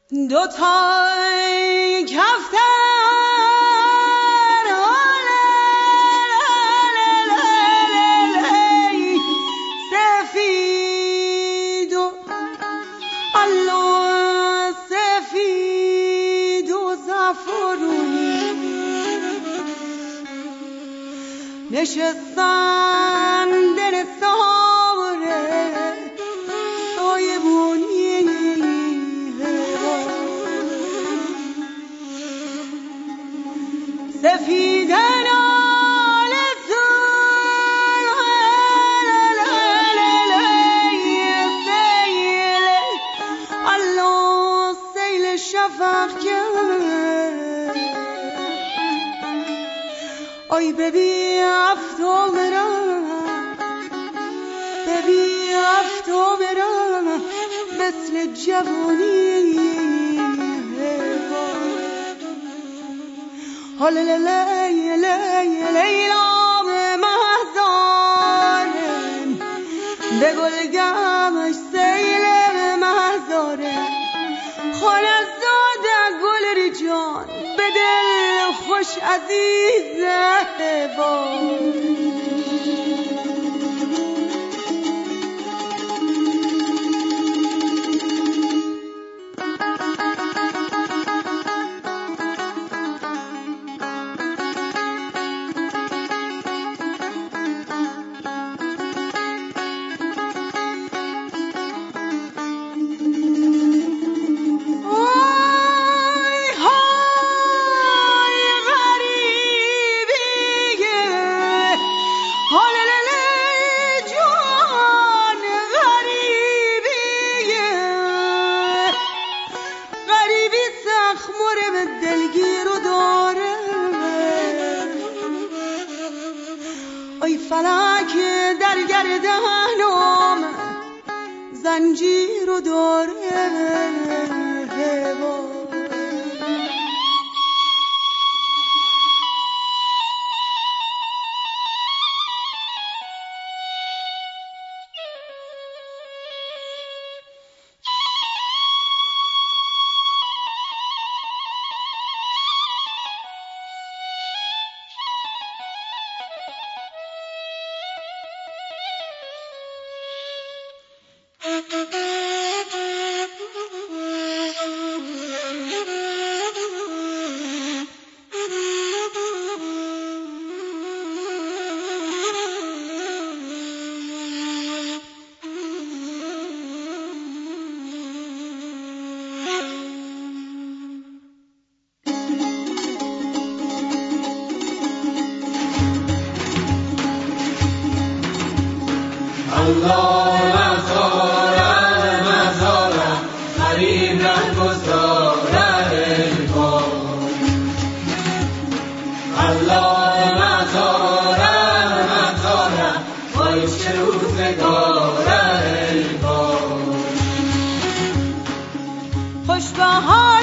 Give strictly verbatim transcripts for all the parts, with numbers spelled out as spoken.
دو تا کفتر سفید و الله سفید و زعفرونی نشستن در ساره سایبونی سفیدن الله سیل شفق کرد آی ببی افتابرم ببی افتابرم مثل جوانی حالا لی لی لیلام محضارم به گلگمش سیل محضارم خانه زاده گل رجان به دل خوش عزیزه با ای فلک در گردنم زنجیر و داره الله مزارم مزارم غریب نگذارم ای باد الله مزارم مزارم وای چه روزگارم ای باد خوش به حال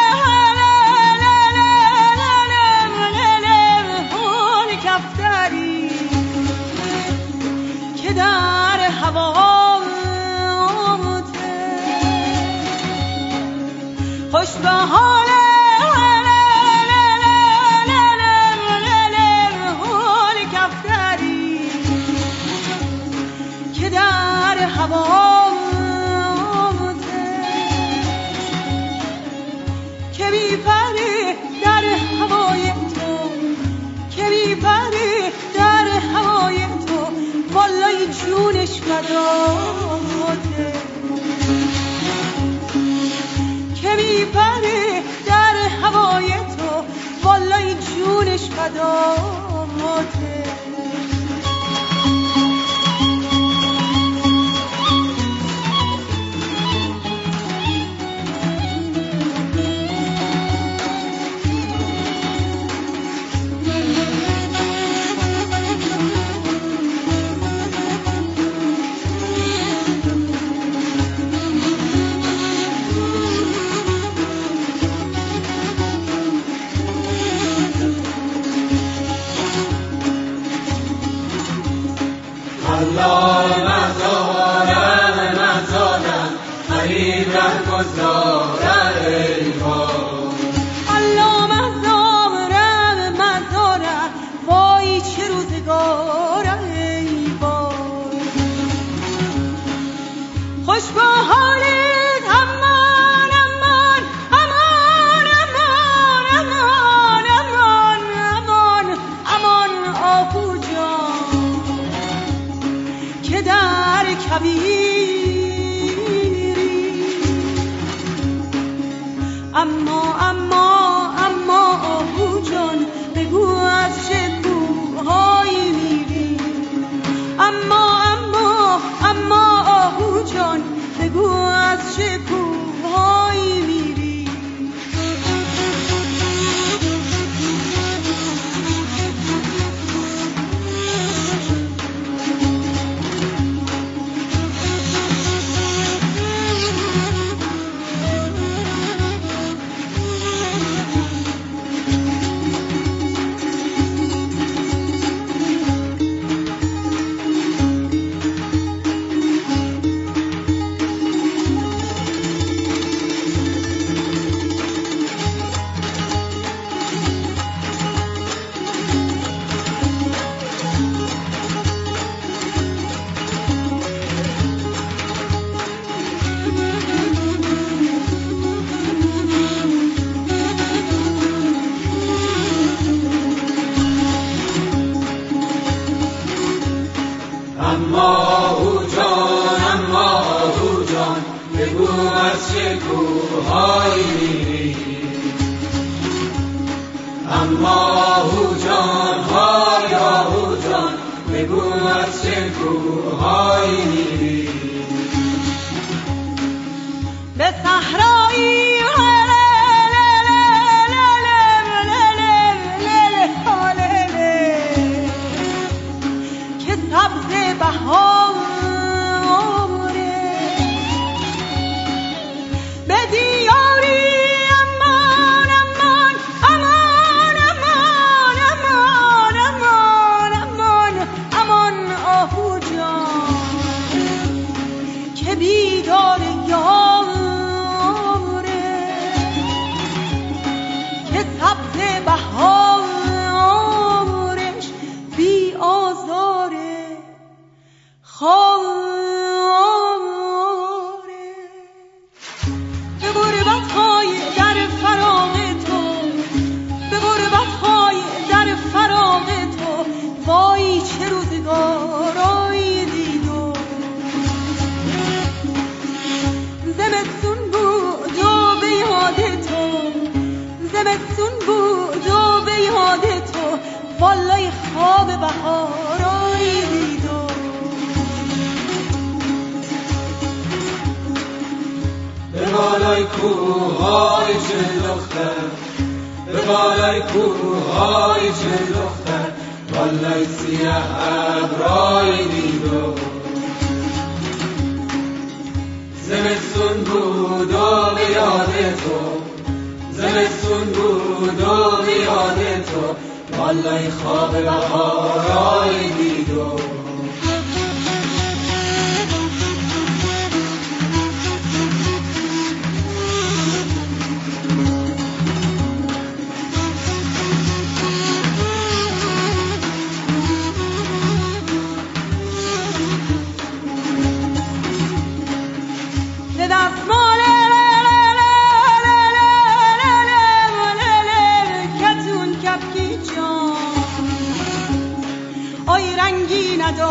کفتری که در هوا آمده خوش به حال کفتری که در هوا آمده که میپره در هوای تو که میپره در هوای تو والای جونش فداته که میپره در هوای تو والای جونش فداته الله مزارم مزارم غریب ره گذارم خوش با حالت امان امان امان امان امان امان امان امان آهو جان که در کبیری اما اما اما آهو جان بگو از چه کوه‌هایی میری اما اما اما آهو جان بگو از چه کوه‌هایی میری اما آهو جان اما آهو جان بگو از چه کوه‌هایی میری اما آهو جان های آهو جان بگو از چه کوه‌هایی میری به صحرایی که سبز بهاره به دیاری امان امان امان امان امان امان امان امان آهو جان که بیدار یاره که سبز بهارش بی آزاره خاره به غربت‌های در فراق تو به غربت‌های در فراق تو وای چه روزگارایی دیدم زمستون بود و به یاد تو زمستون بود و به یاد تو والای خواب بهارایی دیدم به بالای کوه‌های چه دختر به بالای کوه‌های چه دختر والای سیاه ابرایی دیدم زمستون بود و به یاد تو زمستون بود و به یاد تو والای خواب بهارایی دیدم رنگی نداره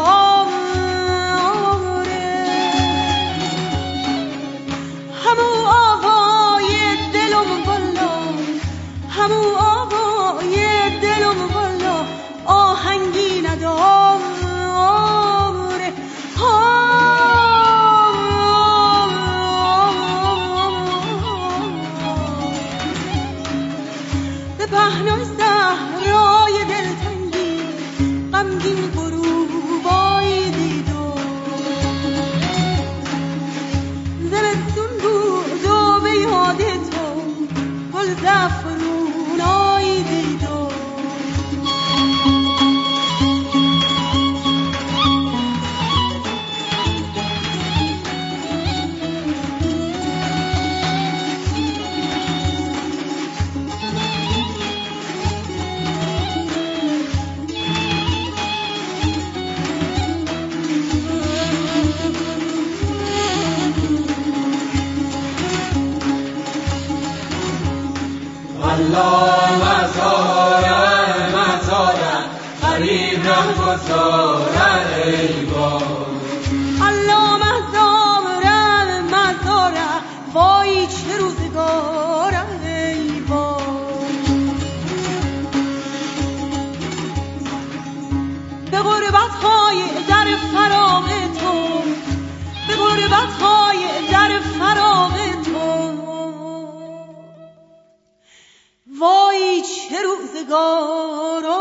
الله مزاره مزاره غریب ره گذاره ای باد الله مزاره مزاره وای چه روزگاره ای باد به غربت های در فراغ تو به غربت های در فراغ تو وای چه روزگاره